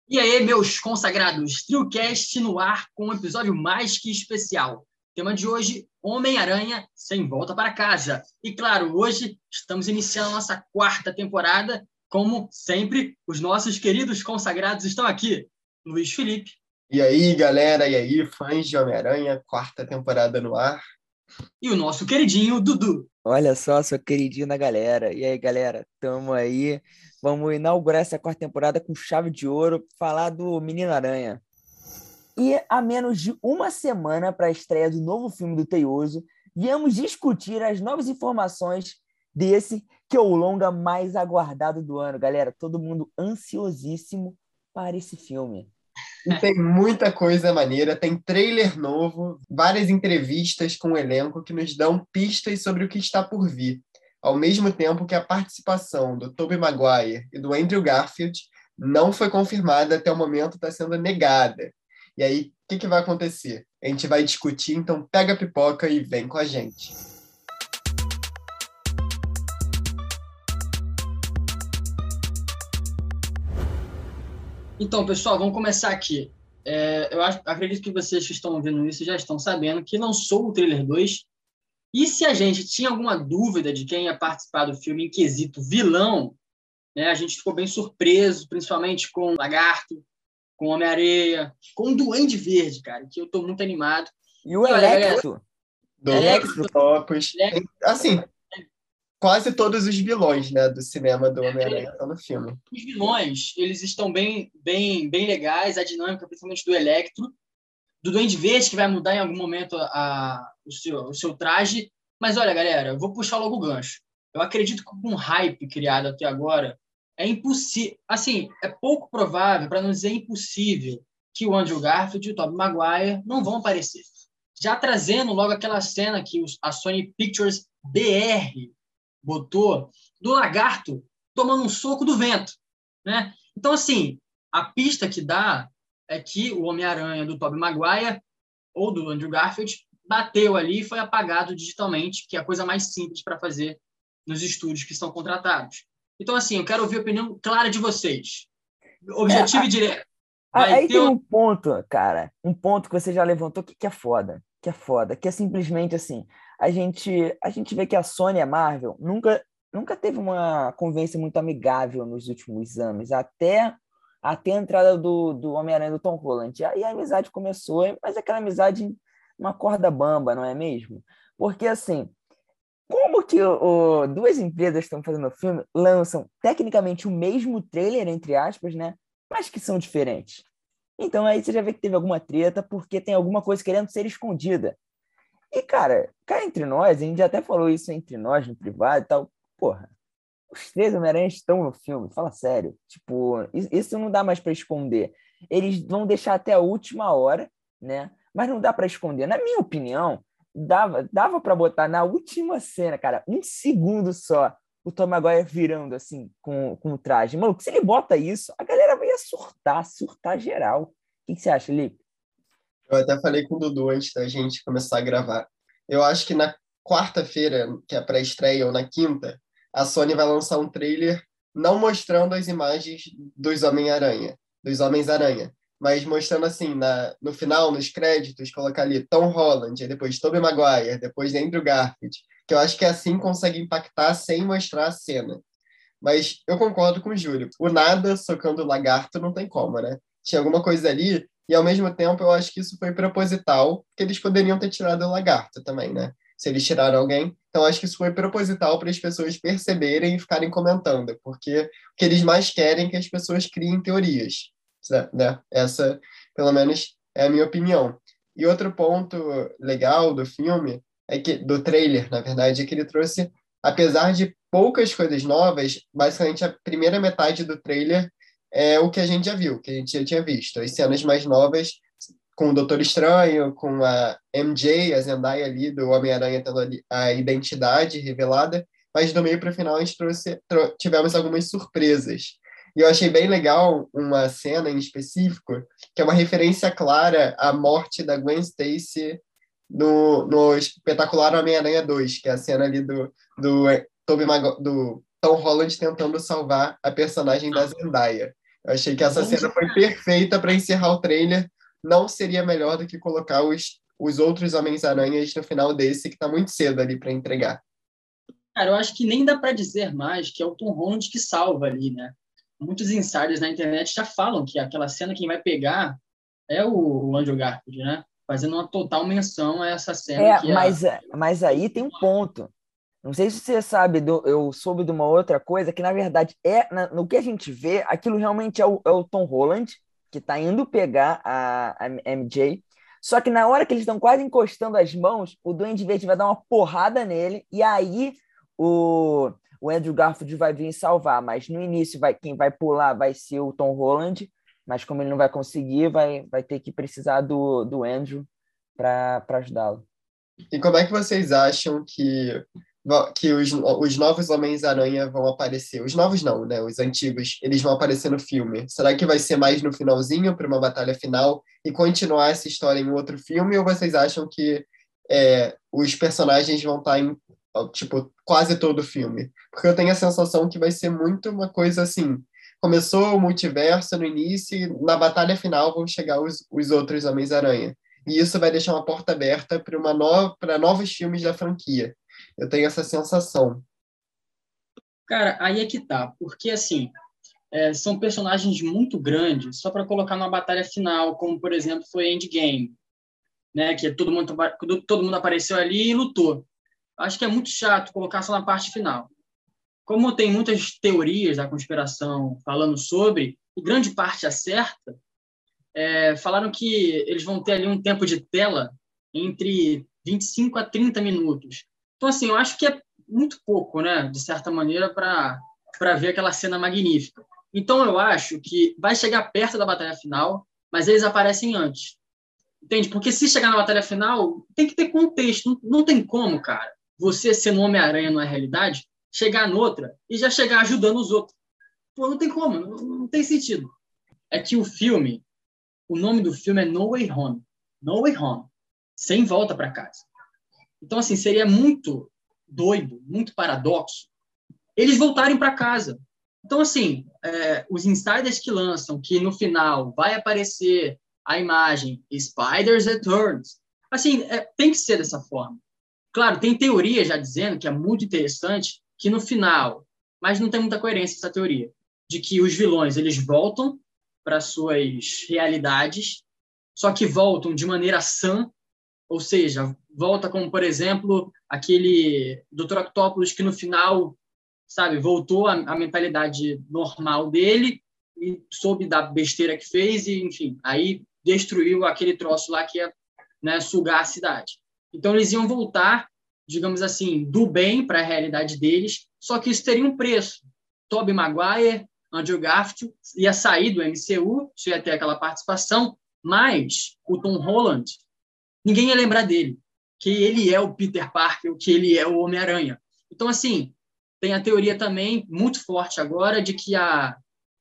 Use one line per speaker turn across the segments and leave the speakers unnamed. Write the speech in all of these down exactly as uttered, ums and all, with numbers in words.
E aí, meus consagrados, TrioCast no ar com um episódio mais que especial. Tema de hoje, Homem-Aranha sem volta para casa. E claro, hoje estamos iniciando a nossa quarta temporada. Como sempre, os nossos queridos consagrados estão aqui. Luiz Felipe.
E aí, galera, e aí, fãs de Homem-Aranha, quarta temporada no ar.
E o nosso queridinho Dudu.
Olha só, seu queridinho da galera. E aí, galera, tamo aí. Vamos inaugurar essa quarta temporada com chave de ouro, falar do Menino Aranha. E a menos de uma semana para a estreia do novo filme do Teioso, viemos discutir as novas informações desse, que é o longa mais aguardado do ano. Galera, todo mundo ansiosíssimo para esse filme.
E tem muita coisa maneira, tem trailer novo, várias entrevistas com o elenco que nos dão pistas sobre o que está por vir, ao mesmo tempo que a participação do Tobey Maguire e do Andrew Garfield não foi confirmada até o momento, está sendo negada. E aí, o que, que vai acontecer? A gente vai discutir, então pega a pipoca e vem com a gente.
Então, pessoal, vamos começar aqui. É, eu acho, acredito que vocês que estão vendo isso já estão sabendo que lançou o trailer dois. E se a gente tinha alguma dúvida de quem ia participar do filme em quesito vilão, né, a gente ficou bem surpreso, principalmente com o Lagarto, com o Homem-Areia, com o Duende Verde, cara, que eu estou muito animado.
E o Electro.
Do
Electro.
Octopus.
Electro.
Assim, quase todos os vilões, né, do cinema do Homem-Aranha estão no filme.
Os vilões, eles estão bem, bem, bem legais, a dinâmica, principalmente do Electro, do Duende Verde, que vai mudar em algum momento a, o, seu, o seu traje. Mas olha, galera, eu vou puxar logo o gancho. Eu acredito que com o hype criado até agora, é impossível, assim, é pouco provável, para não dizer impossível, que o Andrew Garfield e o Tobey Maguire não vão aparecer. Já trazendo logo aquela cena que a Sony Pictures B R botou do Lagarto tomando um soco do vento, né? Então, assim, a pista que dá é que o Homem-Aranha do Tobey Maguire ou do Andrew Garfield bateu ali e foi apagado digitalmente, que é a coisa mais simples para fazer nos estúdios que estão contratados. Então, assim, eu quero ouvir a opinião clara de vocês. Objetivo
É,
e direto.
Vai aí tem
um...
um ponto, cara, um ponto que você já levantou que, que é foda, que é foda, que é simplesmente assim, a gente, a gente vê que a Sony e a Marvel nunca, nunca teve uma convivência muito amigável nos últimos anos, até, até a entrada do, do Homem-Aranha do Tom Holland. Aí a amizade começou, mas aquela amizade uma corda bamba, não é mesmo? Porque, assim, como que o, o, duas empresas estão fazendo o filme, lançam tecnicamente o mesmo trailer, entre aspas, né? Mas que são diferentes. Então aí você já vê que teve alguma treta, porque tem alguma coisa querendo ser escondida. E, cara, cá entre nós, a gente já até falou isso entre nós, no privado e tal, porra, os três Homem-Aranha estão no filme, fala sério. Tipo, isso não dá mais para esconder. Eles vão deixar até a última hora, né? Mas não dá para esconder. Na minha opinião, dava, dava para botar na última cena, cara, um segundo só, o Tom Maguire virando assim, com, com o traje. Mano, se ele bota isso, a galera ia surtar, surtar geral. O que, que você acha, Lipe?
Eu até falei com o Dudu antes da gente começar a gravar. Eu acho que na quarta-feira, que é a pré-estreia, ou na quinta, a Sony vai lançar um trailer não mostrando as imagens dos Homem-Aranha, dos Homens-Aranha, mas mostrando assim, na, no final, nos créditos, colocar ali Tom Holland, e depois Tobey Maguire, depois Andrew Garfield, que eu acho que assim consegue impactar sem mostrar a cena. Mas eu concordo com o Júlio. O nada socando o lagarto não tem como, né? Tinha alguma coisa ali, e ao mesmo tempo eu acho que isso foi proposital, porque eles poderiam ter tirado o lagarto também, né? Se eles tiraram alguém. Então acho que isso foi proposital para as pessoas perceberem e ficarem comentando, porque o que eles mais querem é que as pessoas criem teorias, né? Essa, pelo menos, é a minha opinião. E outro ponto legal do filme, é que, do trailer, na verdade, é que ele trouxe, apesar de poucas coisas novas, basicamente a primeira metade do trailer é o que a gente já viu, que a gente já tinha visto. As cenas mais novas, com o Doutor Estranho, com a M J, a Zendaya ali, do Homem-Aranha tendo a identidade revelada, mas do meio para o final a gente trouxe, tro- tivemos algumas surpresas. E eu achei bem legal uma cena em específico, que é uma referência clara à morte da Gwen Stacy no, no espetacular Homem-Aranha dois, que é a cena ali do, do, Tobey Magu- do Tom Holland tentando salvar a personagem da Zendaya. Eu achei que essa
Vamos
cena foi perfeita para encerrar o trailer. Não seria melhor do que colocar os, os outros Homens-Aranhas no final desse, que tá muito cedo ali para entregar.
Cara, eu acho que nem dá para dizer mais que é o Tom Holland que salva ali, né? Muitos insiders na internet já falam que aquela cena quem vai pegar é o, o Andrew Garfield, né? Fazendo uma total menção a essa cena
É,
que a...
mas, mas aí tem um ponto. Não sei se você sabe, do- eu soube de uma outra coisa, que na verdade é, na- no que a gente vê, aquilo realmente é o, é o Tom Holland, que tá indo pegar a, a M J, só que na hora que eles estão quase encostando as mãos, o Duende Verde vai dar uma porrada nele, e aí o, o Andrew Garfield vai vir salvar, mas no início vai, quem vai pular vai ser o Tom Holland, mas como ele não vai conseguir, vai, vai ter que precisar do, do Andrew para ajudá-lo.
E como é que vocês acham que, que os, os novos Homens-Aranha vão aparecer? Os novos não, né? Os antigos, eles vão aparecer no filme. Será que vai ser mais no finalzinho, para uma batalha final, e continuar essa história em outro filme? Ou vocês acham que é, os personagens vão estar em, tipo, quase todo o filme? Porque eu tenho a sensação que vai ser muito uma coisa assim. Começou o multiverso no início, e na batalha final vão chegar os, os outros Homens-Aranha. E isso vai deixar uma porta aberta para uma nova, para novos filmes da franquia. Eu tenho essa sensação.
Cara, aí é que tá. Porque, assim, é, são personagens muito grandes só para colocar numa batalha final, como, por exemplo, foi Endgame, né? Que todo mundo, todo mundo apareceu ali e lutou. Acho que é muito chato colocar só na parte final. Como tem muitas teorias da conspiração falando sobre, e grande parte acerta, é, falaram que eles vão ter ali um tempo de tela entre vinte e cinco a trinta minutos. Então, assim, eu acho que é muito pouco, né, de certa maneira, para para ver aquela cena magnífica. Então, eu acho que vai chegar perto da batalha final, mas eles aparecem antes. Entende? Porque se chegar na batalha final, tem que ter contexto. Não, não tem como, cara, você sendo um Homem-Aranha na realidade, chegar noutra e já chegar ajudando os outros. Pô, não tem como, não, não tem sentido. É que o filme, o nome do filme é No Way Home. No Way Home. Sem volta para casa. Então, assim, seria muito doido, muito paradoxo, eles voltarem para casa. Então, assim, é, os insiders que lançam que no final vai aparecer a imagem Spiders Returns, assim, é, tem que ser dessa forma. Claro, tem teoria já dizendo que é muito interessante que no final, mas não tem muita coerência essa teoria, de que os vilões eles voltam para suas realidades, só que voltam de maneira sã, ou seja, volta como, por exemplo, aquele doutor Octopus que no final, sabe, voltou à, à mentalidade normal dele e soube da besteira que fez e, enfim, aí destruiu aquele troço lá que é, né, sugar a cidade. Então, eles iam voltar, digamos assim, do bem para a realidade deles, só que isso teria um preço. Tobey Maguire, Andrew Garfield ia sair do M C U, isso ia ter aquela participação, mas o Tom Holland, ninguém ia lembrar dele, que ele é o Peter Parker, que ele é o Homem-Aranha. Então, assim, tem a teoria também muito forte agora de que a,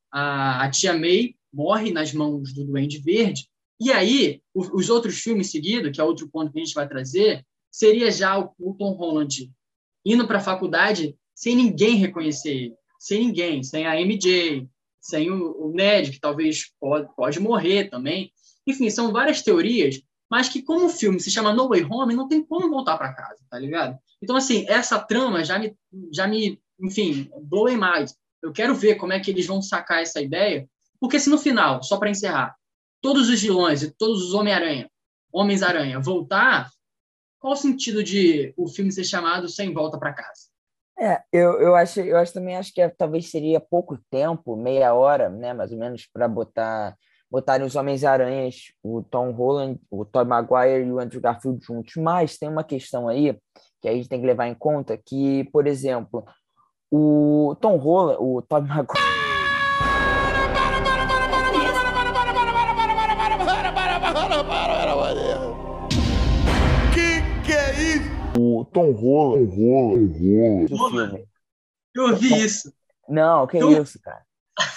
a, a Tia May morre nas mãos do Duende Verde, e aí os, os outros filmes seguidos, que é outro ponto que a gente vai trazer, seria já o, o Tom Holland indo para a faculdade sem ninguém reconhecer ele, sem ninguém, sem a M J, sem o, o Ned, que talvez pode, pode morrer também. Enfim, são várias teorias, mas que como o filme se chama No Way Home, não tem como voltar para casa, tá ligado? Então, assim, essa trama já me, já me enfim, blow mais. Eu quero ver como é que eles vão sacar essa ideia, porque se no final, só para encerrar, todos os vilões e todos os Homem-Aranha, Homens-Aranha voltar, qual o sentido de o filme ser chamado Sem Volta para Casa?
É, eu, eu acho, eu acho também acho que é, talvez seria pouco tempo, meia hora, né, mais ou menos, para botar botarem os Homens-Aranhas, o Tom Holland, o Tobey Maguire e o Andrew Garfield juntos. Mas tem uma questão aí que a gente tem que levar em conta que, por exemplo, o Tom Holland, o Tobey Maguire.
Que que é isso?
O Tom Holland, Holland do filme.
Eu ouvi isso.
Não, que
Eu...
isso, cara.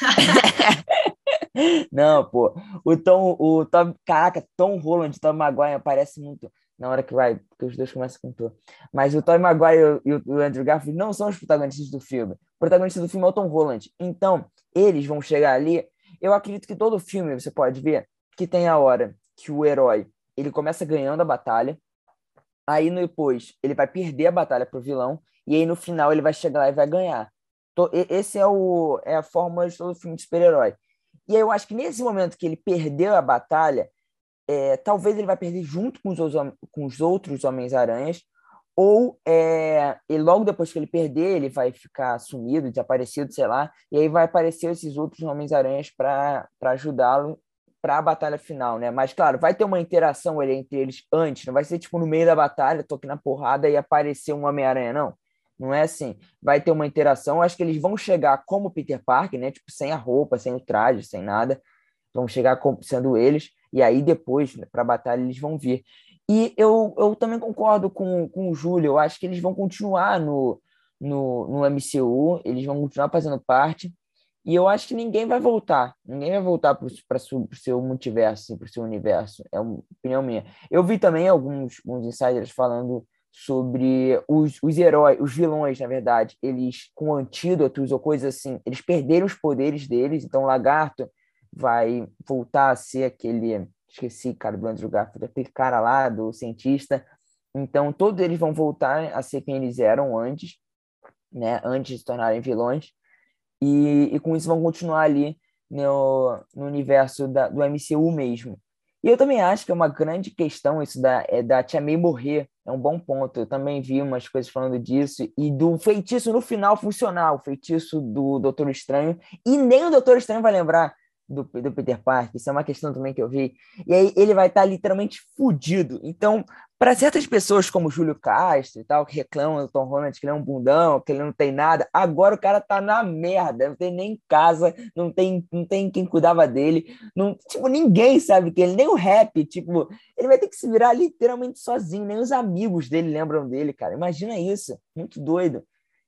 Não, pô. O Tom, o Tom, caraca, Tom Holland e Tom Maguire aparece muito na hora que vai, porque os dois começam com tu. Mas o Tom Maguire e o, o Andrew Garfield não são os protagonistas do filme. O protagonista do filme é o Tom Holland. Então, eles vão chegar ali Eu acredito que todo filme, você pode ver, que tem a hora que o herói ele começa ganhando a batalha, aí depois ele vai perder a batalha pro vilão, e aí no final ele vai chegar lá e vai ganhar. To- e- Esse é, o, é a fórmula de todo filme de super-herói. E aí eu acho que nesse momento que ele perdeu a batalha, é, talvez ele vai perder junto com os, outros- com os outros Homens-Aranhas, ou é, e logo depois que ele perder, ele vai ficar sumido, desaparecido, sei lá, e aí vai aparecer esses outros Homens-Aranhas para para ajudá-lo para a batalha final, né? Mas, claro, vai ter uma interação ali entre eles antes, não vai ser tipo no meio da batalha, tô aqui na porrada e aparecer um Homem-Aranha, não. Não é assim. Vai ter uma interação, acho que eles vão chegar como Peter Parker, né? Tipo, sem a roupa, sem o traje, sem nada. Vão chegar como sendo eles, e aí depois, né, para a batalha, eles vão vir. E eu, eu também concordo com, com o Júlio, eu acho que eles vão continuar no, no, no M C U, eles vão continuar fazendo parte, e eu acho que ninguém vai voltar, ninguém vai voltar para o seu multiverso, para o seu universo, é uma opinião minha. Eu vi também alguns, alguns insiders falando sobre os, os heróis, os vilões, na verdade, eles com antídotos ou coisas assim, eles perderam os poderes deles, então o Lagarto vai voltar a ser aquele, esqueci, cara, do Andrew Garfield, aquele cara lá, do cientista. Então, todos eles vão voltar a ser quem eles eram antes, né? Antes de se tornarem vilões. E, e com isso vão continuar ali no, no universo da, do M C U mesmo. E eu também acho que é uma grande questão isso da, é, da Tia May morrer. É um bom ponto. Eu também vi umas coisas falando disso. E do feitiço no final funcionar, o feitiço do Doutor Estranho. E nem o Doutor Estranho vai lembrar do, do Peter Parker. Isso é uma questão também que eu vi. E aí ele vai estar literalmente fudido. Então, para certas pessoas como o Júlio Castro e tal, que reclamam do Tom Holland, que ele é um bundão, que ele não tem nada, agora o cara tá na merda, não tem nem casa, não tem, não tem quem cuidava dele, não, tipo, ninguém sabe que ele, nem o rap, tipo, ele vai ter que se virar literalmente sozinho, nem os amigos dele lembram dele, cara, imagina isso, muito doido.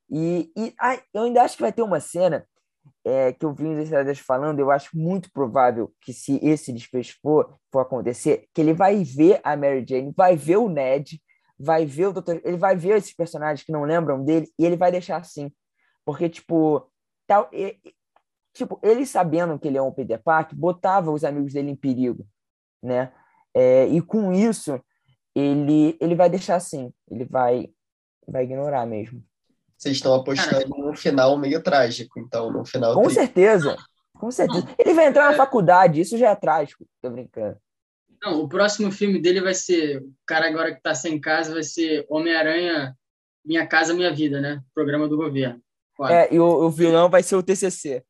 E, e ai, eu ainda acho que vai ter uma cena é, que eu vi os insiders falando, eu acho muito provável que se esse desfecho for, for acontecer, que ele vai ver a Mary Jane, vai ver o Ned, vai ver o doutor, ele vai ver esses personagens que não lembram dele e ele vai deixar assim. Porque, tipo, tal, e, tipo ele sabendo que ele é um Peter Parker, botava os amigos dele em perigo, né? É, e com isso, ele, ele vai deixar assim, ele vai, vai ignorar mesmo.
Vocês estão apostando num final meio trágico, então, num final
Com
triste.
certeza, com certeza. Ele vai entrar na faculdade, isso já é trágico, tô brincando.
Não, o próximo filme dele vai ser, o cara agora que tá sem casa, vai ser Homem-Aranha, Minha Casa Minha Vida, né? Programa do governo. Foda.
É, e o, o vilão vai ser o T C C.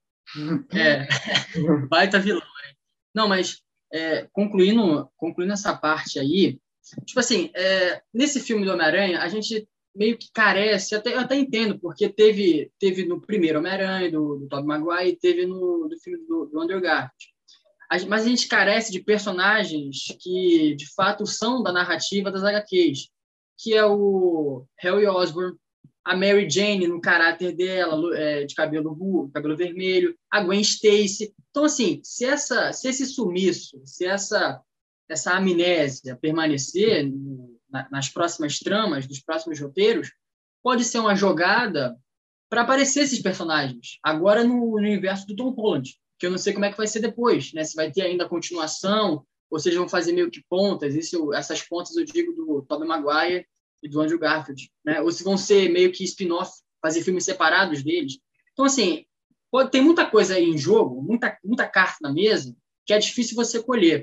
É, baita vilão. Hein? Não, mas é, concluindo, concluindo essa parte aí, tipo assim, é, nesse filme do Homem-Aranha, a gente meio que carece, até, eu até entendo, porque teve, teve no primeiro Homem-Aranha, do, do Tobey Maguire, e teve no do filme do, do Andrew Garfield. Mas a gente carece de personagens que, de fato, são da narrativa das agá quês, que é o Harry Osborn, a Mary Jane no caráter dela, é, de cabelo, cabelo vermelho, a Gwen Stacy. Então, assim, se, essa, se esse sumiço, se essa, essa amnésia permanecer nas próximas tramas, dos próximos roteiros, pode ser uma jogada para aparecer esses personagens, agora no, no universo do Tom Holland, que eu não sei como é que vai ser depois, né? Se vai ter ainda a continuação, ou se eles vão fazer meio que pontas, isso, essas pontas eu digo do Tobey Maguire e do Andrew Garfield, né? Ou se vão ser meio que spin-off, fazer filmes separados deles. Então, assim, pode, tem muita coisa aí em jogo, muita, muita carta na mesa, que é difícil você colher.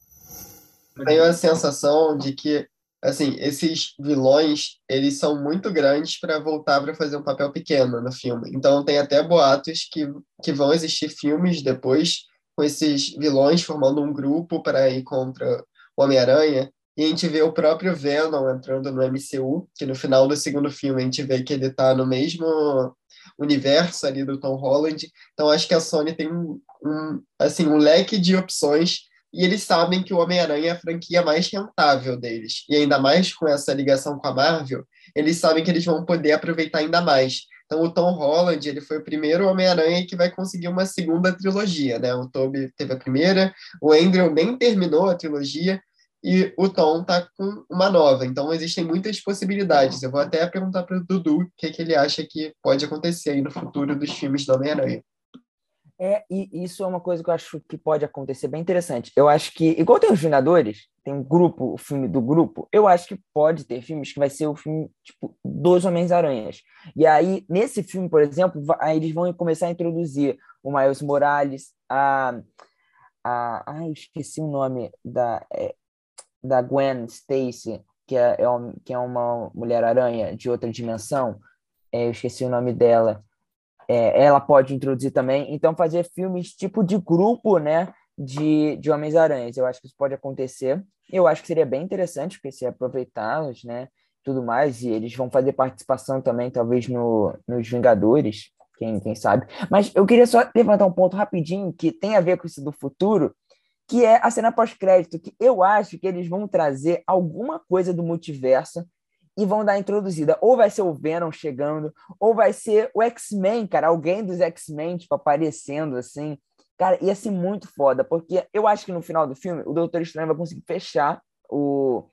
Tenho a sensação de que, assim, esses vilões, eles são muito grandes para voltar para fazer um papel pequeno no filme. Então, tem até boatos que, que vão existir filmes depois com esses vilões formando um grupo para ir contra o Homem-Aranha. E a gente vê o próprio Venom entrando no M C U, que no final do segundo filme a gente vê que ele está no mesmo universo ali do Tom Holland. Então, acho que a Sony tem um, um, assim, um leque de opções e eles sabem que o Homem-Aranha é a franquia mais rentável deles. E ainda mais com essa ligação com a Marvel, eles sabem que eles vão poder aproveitar ainda mais. Então, o Tom Holland, ele foi o primeiro Homem-Aranha que vai conseguir uma segunda trilogia, né? O Tobey teve a primeira, o Andrew nem terminou a trilogia, e o Tom tá com uma nova. Então, existem muitas possibilidades. Eu vou até perguntar para o Dudu o que, que ele acha que pode acontecer aí no futuro dos filmes do Homem-Aranha.
É, e isso é uma coisa que eu acho que pode acontecer bem interessante. Eu acho que, igual tem os Vingadores, tem um grupo, o filme do grupo, eu acho que pode ter filmes que vai ser o filme, tipo, dos Homens-Aranhas. E aí, nesse filme, por exemplo, va- aí eles vão começar a introduzir o Miles Morales, a... a ai, eu esqueci o nome da, é, da Gwen Stacy, que é, é um- que é uma Mulher-Aranha de outra dimensão. É, eu esqueci o nome dela. É, ela pode introduzir também, então fazer filmes tipo de grupo, né, de, de Homens-Aranhas, eu acho que isso pode acontecer, eu acho que seria bem interessante, porque se aproveitá-los, né, tudo mais, e eles vão fazer participação também, talvez, no, nos Vingadores, quem, quem sabe, mas eu queria só levantar um ponto rapidinho, que tem a ver com isso do futuro, que é a cena pós-crédito, que eu acho que eles vão trazer alguma coisa do multiverso e vão dar a introduzida. Ou vai ser o Venom chegando, ou vai ser o X-Men, cara, alguém dos X-Men, tipo, aparecendo, assim. Cara, ia ser muito foda, porque eu acho que no final do filme o Doutor Estranho vai conseguir fechar o,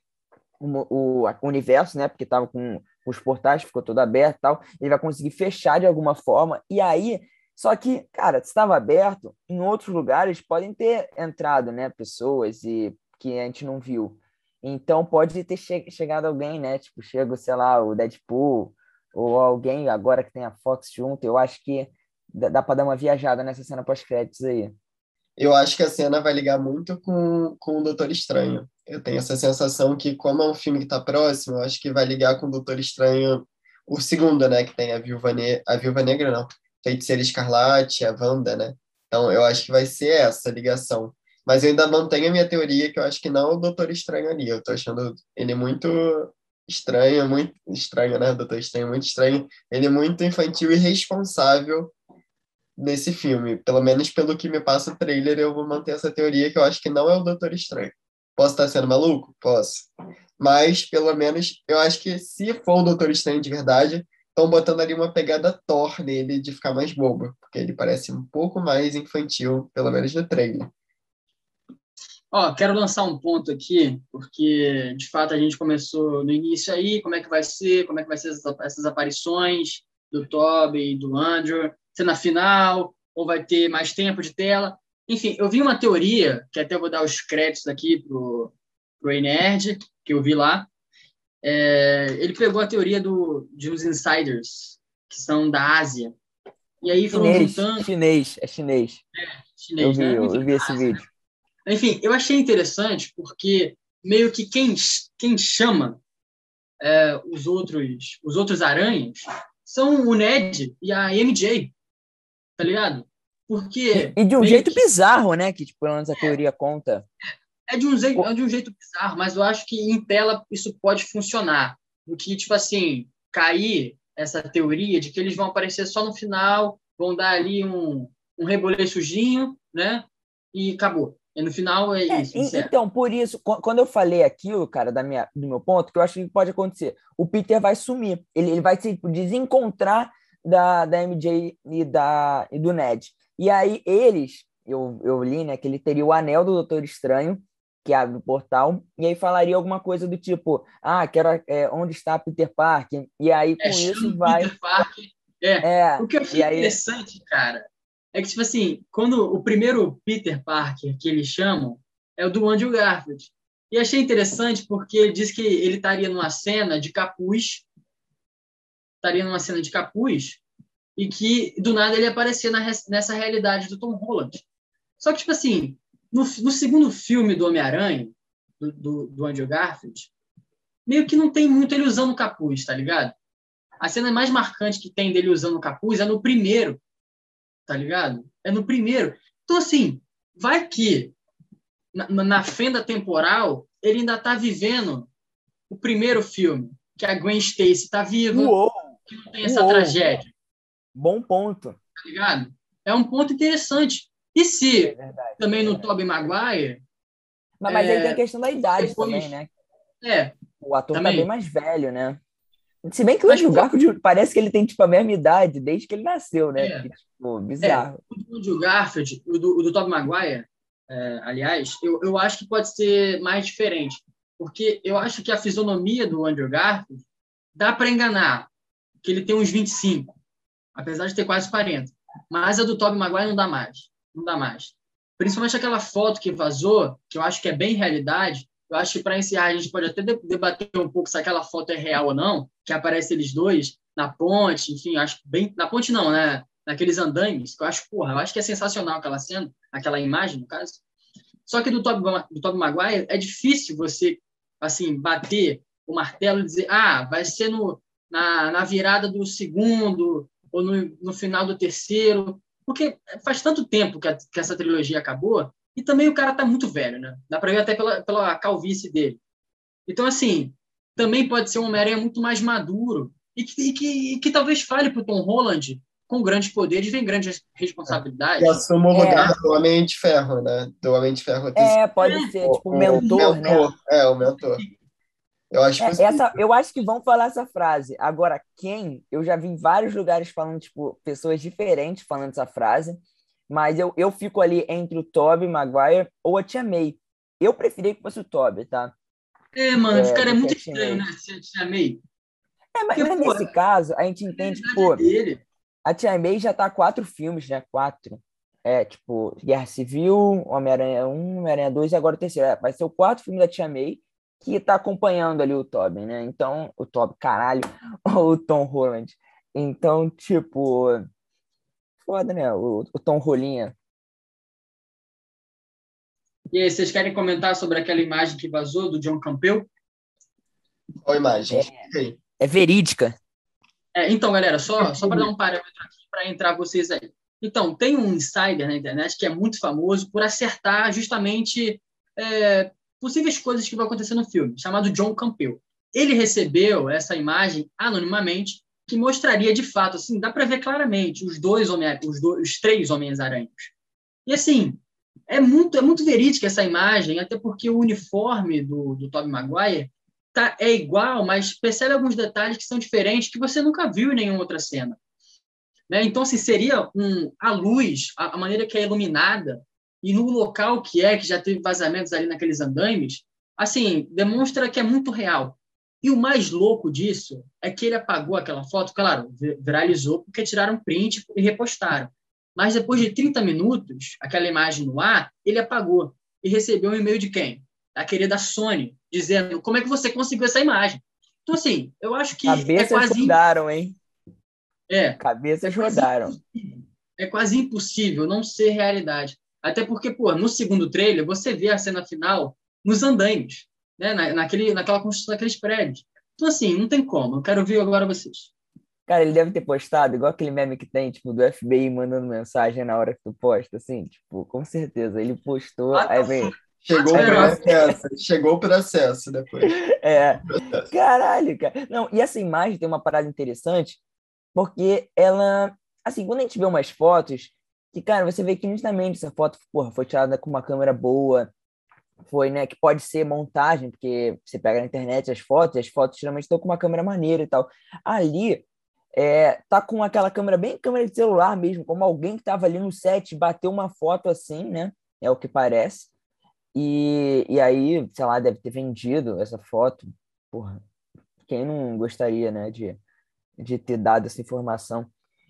o, o universo, né? Porque tava com os portais, ficou todo aberto e tal. Ele vai conseguir fechar de alguma forma, e aí... Só que, cara, se estava aberto, em outros lugares podem ter entrado, né, pessoas e que a gente não viu. Então pode ter che chegado alguém, né? Tipo, chega, sei lá, o Deadpool ou alguém agora que tem a Fox junto. Eu acho que dá, dá para dar uma viajada nessa cena pós-créditos aí.
Eu acho que a cena vai ligar muito com, com o Doutor Estranho. Eu tenho essa sensação que, como é um filme que está próximo, eu acho que vai ligar com o Doutor Estranho, o segundo, né? Que tem a Viúva, ne a Viúva Negra, não. Feiticeira Escarlate, a Wanda, né? Então, eu acho que vai ser essa ligação. Mas eu ainda mantenho a minha teoria que eu acho que não é o Doutor Estranho ali. Eu tô achando ele muito estranho, muito estranho, né? O Doutor Estranho muito estranho. Ele é muito infantil e irresponsável nesse filme. Pelo menos pelo que me passa o trailer, eu vou manter essa teoria que eu acho que não é o Doutor Estranho. Posso estar sendo maluco? Posso. Mas, pelo menos, eu acho que se for o Doutor Estranho de verdade, estão botando ali uma pegada Thor nele de ficar mais bobo, porque ele parece um pouco mais infantil, pelo menos no trailer.
Ó, quero lançar um ponto aqui, porque de fato a gente começou no início aí, como é que vai ser, como é que vai ser essas, essas aparições do Tobey e do Andrew, ser na final, ou vai ter mais tempo de tela. Enfim, eu vi uma teoria, que até vou dar os créditos aqui pro, pro Ei Nerd, que eu vi lá. É, ele pegou a teoria do, de uns insiders, que são da Ásia, e aí foram
Chinês,
juntando,
chinês, é chinês. Eu
chinês,
vi,
né?
eu,
Enfim,
eu vi esse vídeo.
Enfim, eu achei interessante porque meio que quem, quem chama é, os outros os outros aranhas são o Ned e a M J, tá ligado?
E,
Porque
e de um
meio
jeito
que
bizarro, né? Que, tipo, pelo menos a teoria conta.
é de um jeito,
Pô,
é de um jeito bizarro, mas eu acho que em tela isso pode funcionar. Do que, tipo assim, cair essa teoria de que eles vão aparecer só no final, vão dar ali um, um rebolecujinho, né? E acabou. E no final é
É,
isso,
en-
encerra.
então, por isso, qu- quando eu falei aquilo, cara, da minha, do meu ponto, que eu acho que pode acontecer, o Peter vai sumir, ele, ele vai se tipo, desencontrar da, da M J e, da, e do Ned. E aí eles, eu, eu li, né, que ele teria o anel do Doutor Estranho, que abre o portal, e aí falaria alguma coisa do tipo, ah, quero, é, onde está Peter Parker? E aí
É,
com isso
chama
vai,
Peter Parker. É,
é,
o que eu achei
e aí,
interessante, cara, é que, tipo assim, quando o primeiro Peter Parker que eles chamam é o do Andrew Garfield. E achei interessante porque ele diz que ele estaria numa cena de capuz, estaria numa cena de capuz, e que do nada ele aparecia na, nessa realidade do Tom Holland. Só que, tipo assim, no, no segundo filme do Homem-Aranha, do, do, do Andrew Garfield, meio que não tem muito ele usando capuz, tá ligado? A cena mais marcante que tem dele usando o capuz é no primeiro, tá ligado? É no primeiro. Então, assim, vai que na, na fenda temporal ele ainda tá vivendo o primeiro filme, que a Gwen Stacy tá viva,
uou,
que não tem essa
uou,
tragédia,
bom ponto.
tá ligado? É um ponto interessante. E
É
se
verdade,
também
é
no
verdade.
Tobey Maguire,
Mas, mas aí tem a
é,
questão da idade também,
depois...
né?
É,
O ator tá bem
também.
mais velho, né? Se bem que o
Mas,
Andrew
pô,
Garfield parece que ele tem, tipo, a mesma idade desde que ele nasceu, né?
é,
Que, tipo,
é.
bizarro.
O do Andrew Garfield, o do, o do Tobey Maguire, é, aliás, eu, eu acho que pode ser mais diferente. Porque eu acho que a fisionomia do Andrew Garfield dá para enganar, que ele tem uns vinte e cinco, apesar de ter quase quarenta. Mas a do Tobey Maguire não dá mais. Não dá mais. Principalmente aquela foto que vazou, que eu acho que é bem realidade. Eu acho que, para encerrar, a gente pode até debater um pouco se aquela foto é real ou não, que aparece eles dois na ponte, enfim, acho bem... Na ponte não, né? Naqueles andaimes, que eu acho, porra, eu acho que é sensacional aquela cena, aquela imagem, no caso. Só que do Tobey, do Tobey Maguire é difícil você, assim, bater o martelo e dizer, ah, vai ser no, na, na virada do segundo ou no, no final do terceiro, porque faz tanto tempo que, a, que essa trilogia acabou e também o cara tá muito velho, né? Dá para ver até pela, pela calvície dele. Então, assim, também pode ser um Homem-Aranha muito mais maduro e que, e que, e que talvez fale para o Tom Holland, com grandes poderes vem grandes
E
responsabilidades.
assuma o
É,
lugar do Homem de Ferro, né? Do Homem de Ferro ter sido
é, pode ser,
o,
tipo,
o
mentor, né?
mentor. É, o mentor. Eu acho
É,
possível.
essa, eu acho que vão falar essa frase. Agora, quem? Eu já vi em vários lugares falando, tipo, pessoas diferentes falando essa frase, mas eu, eu fico ali entre o Tobey Maguire ou a Tia May. Eu preferia que fosse o Tobey, tá?
É, mano, esse
É,
cara é
do que
muito
a Tia
estranho, né?
May.
Se te amei.
É, mas,
Porque,
mas
pô,
nesse
a
caso, a gente entende que,
realidade é
pô,
dele.
a Tia May já tá há quatro filmes, né? Quatro. É, tipo, Guerra Civil, Homem-Aranha um, Homem-Aranha dois e agora o terceiro. É, vai ser o quarto filme da Tia May que tá acompanhando ali o Tobey, né? Então, o Tobey, caralho, o Tom Holland. Então, tipo, foda, né? O, o Tom Rolinha.
E aí, vocês querem comentar sobre aquela imagem que vazou do John Campbell?
Qual imagem?
É,
Explica aí.
é verídica.
É, então, galera, só, só para dar um parâmetro aqui para entrar vocês aí. Então, tem um insider na internet que é muito famoso por acertar justamente é, possíveis coisas que vão acontecer no filme, chamado John Campbell. Ele recebeu essa imagem anonimamente, que mostraria de fato, assim, dá para ver claramente os dois homem, os, dois, os três Homens-Aranhas. E assim, é muito, é muito verídica essa imagem, até porque o uniforme do, do Tobey Maguire tá, é igual, mas percebe alguns detalhes que são diferentes que você nunca viu em nenhuma outra cena. Né? Então, assim, seria um, a luz, a, a maneira que é iluminada, e no local que é, que já teve vazamentos ali naqueles andaimes, assim, demonstra que é muito real. E o mais louco disso é que ele apagou aquela foto, claro, viralizou porque tiraram print e repostaram. Mas depois de trinta minutos, aquela imagem no ar, ele apagou e recebeu um e-mail de quem? Da querida Sony, dizendo como é que você conseguiu essa imagem. Então, assim, eu acho que é
Cabeças
quase
rodaram, hein?
é, é
Cabeças
quase
rodaram.
impossível. É quase impossível não ser realidade. Até porque, pô, no segundo trailer, você vê a cena final nos andaimes, né? Na, naquele, naquela construção daqueles prédios. Então, assim, não tem como. Eu quero ver agora vocês.
Cara, ele deve ter postado, igual aquele meme que tem, tipo, do F B I mandando mensagem na hora que tu posta, assim, tipo, com certeza. Ele postou,
What
aí
the fuck?
vem.
Chegou o
Aí vem
processo. Chegou o processo depois.
é,
Processo.
caralho, cara. Não, e essa imagem tem uma parada interessante, porque ela, assim, quando a gente vê umas fotos, que, cara, você vê que nitidamente essa foto, porra, foi tirada com uma câmera boa, foi, né, que pode ser montagem, porque você pega na internet as fotos, e as fotos geralmente estão com uma câmera maneira e tal. Ali, é, tá com aquela câmera, bem câmera de celular mesmo, como alguém que estava ali no set bateu uma foto assim, né, é o que parece. E, e aí, sei lá, deve ter vendido essa foto. Porra, quem não gostaria, né, de, de ter dado essa informação?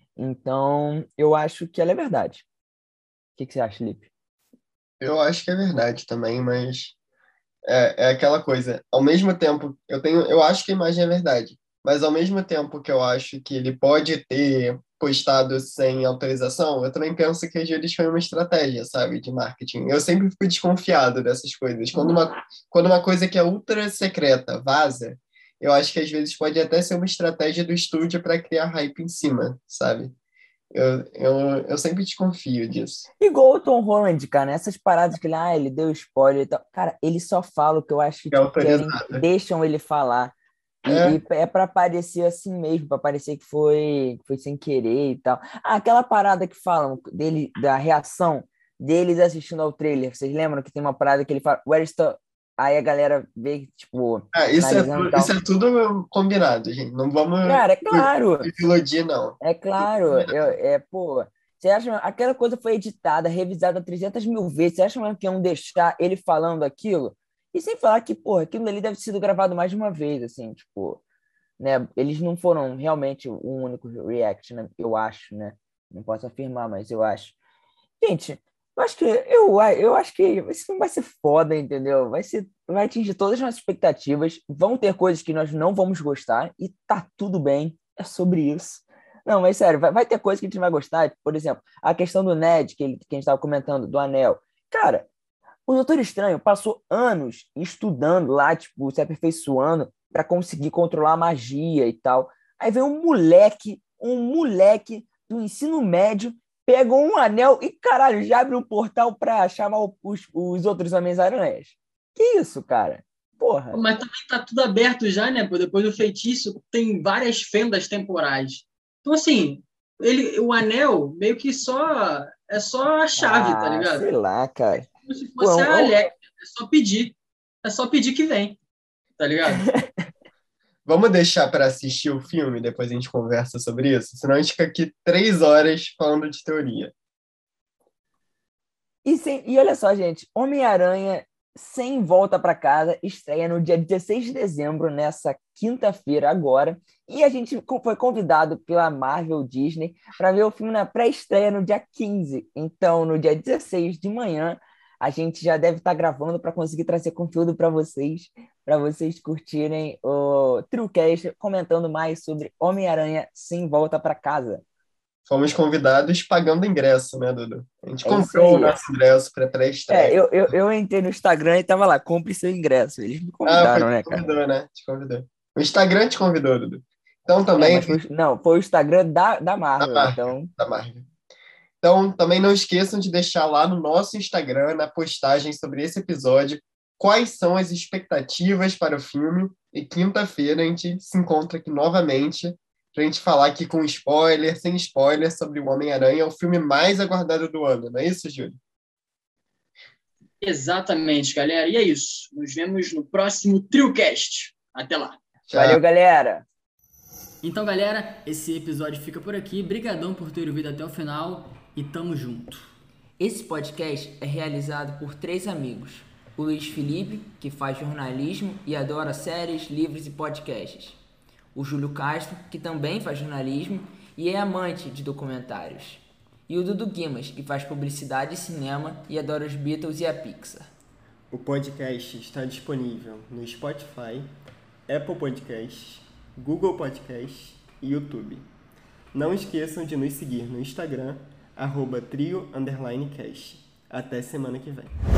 Então, eu acho que ela é verdade. O que, que você acha, Felipe?
Eu acho que é verdade também, mas é, é aquela coisa. Ao mesmo tempo, eu tenho, eu acho que a imagem é verdade, mas ao mesmo tempo que eu acho que ele pode ter postado sem autorização, eu também penso que às vezes foi uma estratégia, sabe, de marketing. Eu sempre fico desconfiado dessas coisas. Quando uma, quando uma coisa que é ultra secreta vaza, eu acho que às vezes pode até ser uma estratégia do estúdio para criar hype em cima, sabe? Eu, eu, eu sempre desconfio disso.
Igual o Tom Holland, cara, nessas paradas que ele, ah, ele deu spoiler e tal. Cara, ele só fala o que eu acho que,
É
tipo, querem,
autorizada.
deixam ele falar. E,
É,
e é para parecer assim mesmo, para parecer que foi, que foi sem querer e tal. Ah, aquela parada que falam dele, da reação deles assistindo ao trailer. Vocês lembram que tem uma parada que ele fala, Where is the... Aí a galera vê, tipo,
é, isso é,
analisando e
tu- isso
tal.
é tudo combinado, gente. Não vamos
Cara, é claro,
se iludir, não.
é claro. Eu, é, pô, você acha aquela coisa foi editada, revisada trezentas mil vezes? Você acha mesmo que iam deixar ele falando aquilo? E sem falar que, pô, aquilo ali deve ter sido gravado mais de uma vez, assim, tipo, né? Eles não foram realmente o único react, né? Eu acho, né? Não posso afirmar, mas eu acho. Gente, eu acho que eu, eu acho que esse filme vai ser foda, entendeu? Vai ser, vai atingir todas as nossas expectativas. Vão ter coisas que nós não vamos gostar e tá tudo bem. É sobre isso. Não, mas sério, vai, vai ter coisas que a gente não vai gostar. Por exemplo, a questão do Ned, que, ele, que a gente estava comentando, do anel. Cara, o Doutor Estranho passou anos estudando lá, tipo, se aperfeiçoando para conseguir controlar a magia e tal. Aí vem um moleque, um moleque do ensino médio, pega um anel e, caralho, já abre um portal para chamar os, os outros Homens-Aranhas. Que isso, cara? Porra.
Mas também tá tudo aberto já, né? Pô? Depois do feitiço, tem várias fendas temporais. Então, assim, ele, o anel meio que só é só a chave,
ah,
tá ligado?
Sei lá, cara.
Como se fosse
Pô,
a Alexa. É só pedir. É só pedir que vem, tá ligado?
Vamos deixar para assistir o filme, depois a gente conversa sobre isso? Senão a gente fica aqui três horas falando de teoria.
E, sem, e olha só, gente, Homem-Aranha Sem Volta para Casa estreia no dia dezesseis de dezembro, nessa quinta-feira agora, e a gente foi convidado pela Marvel Disney para ver o filme na pré-estreia no dia quinze. Então, no dia dezesseis de manhã, a gente já deve estar gravando para conseguir trazer conteúdo para vocês, para vocês curtirem o TrioCast, comentando mais sobre Homem-Aranha Sem Volta para Casa.
Fomos convidados pagando ingresso, né, Dudu? A gente
É
comprou o nosso ingresso para pré-estreia.
É, eu, eu, eu entrei no Instagram e tava lá, compre seu ingresso. Eles me convidaram,
ah,
né,
te
cara?
convidou, né? Te convidou. O Instagram te convidou, Dudu. Então também.
É, mas foi, não, foi o Instagram da, da Marvel,
da Marvel,
então.
Da Marvel. Então, também não esqueçam de deixar lá no nosso Instagram, na postagem sobre esse episódio, quais são as expectativas para o filme. E quinta-feira a gente se encontra aqui novamente para a gente falar aqui com spoiler, sem spoiler, sobre o Homem-Aranha, o filme mais aguardado do ano. Não é isso, Júlio?
Exatamente, galera. E é isso. Nos vemos no próximo TrioCast. Até lá.
Tchau.
Valeu, galera!
Então, galera, esse episódio fica por aqui. Brigadão por ter ouvido até o final e tamo junto.
Esse podcast é realizado por três amigos. O Luiz Felipe, que faz jornalismo e adora séries, livros e podcasts. O Júlio Castro, que também faz jornalismo e é amante de documentários. E o Dudu Guimas, que faz publicidade e cinema e adora os Beatles e a Pixar.
O podcast está disponível no Spotify, Apple Podcasts, Google Podcasts e YouTube. Não esqueçam de nos seguir no Instagram, arroba trio underline cast. Até semana que vem.